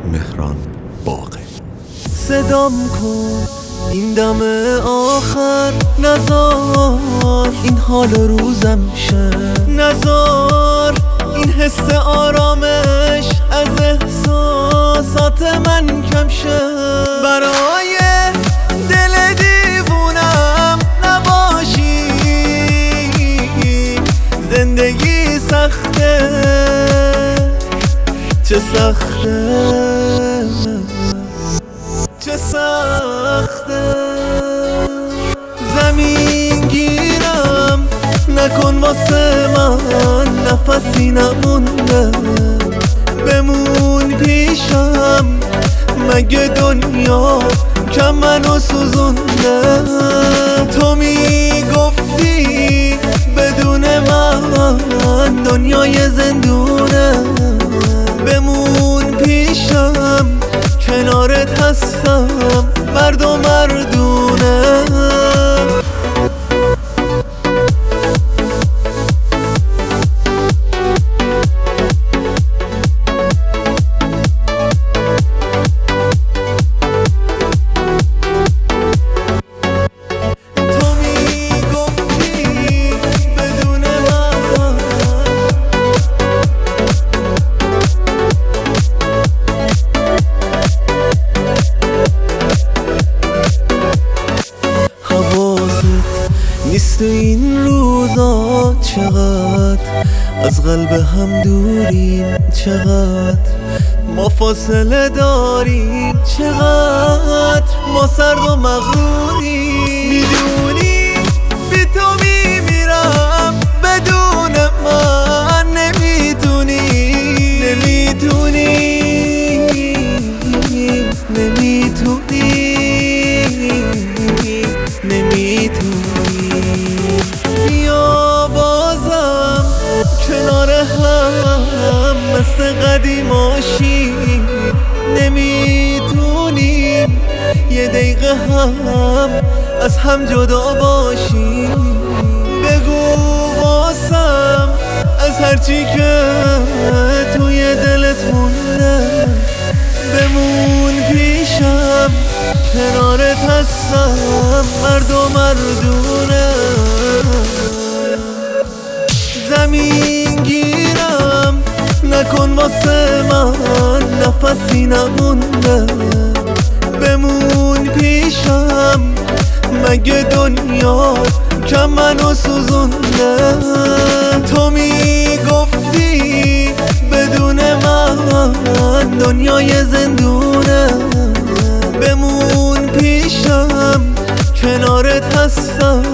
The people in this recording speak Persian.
مهران باقری. صدام کن این دم آخر، نزار این حال روزم شه، نزار این حس آرامش از احساسات من کم شه. برای دل دیوونم نباشی، زندگی سخته، چه سخته، چه سخته. زمین گیرم نکن واسه من، نفسی نمونده، بمون پیشم، مگه دنیا کم منو سوزونده. تو میگفتی بدون من دنیای زندونه، بمون پیشم، کنارت هستم، مرد و مردونه. نیست این روزا چقدر از قلب هم دوریم، چقدر ما فاصله داریم، چقدر ما سرد و مغروریم. میدونی بی تو میمیرم، بدون من نمیتونی، نمیتونی، نمیتونی، نمیتونی. بیا بازم کنار هم مثل قدیماشی، نمیتونیم یه دقیقه هم از هم جدا باشیم. بگو واسم از هرچی که توی دلت مونده، بمون پیشم، کنارت هستم، مرد و مردونه. زمین گیرم نکن واسه من، نفسی نمونده، بمون پیشم، مگه دنیا کم منو سوزونده. تو میگفتی بدون من دنیای زندونه، بمون پیشم، کنارت هستم،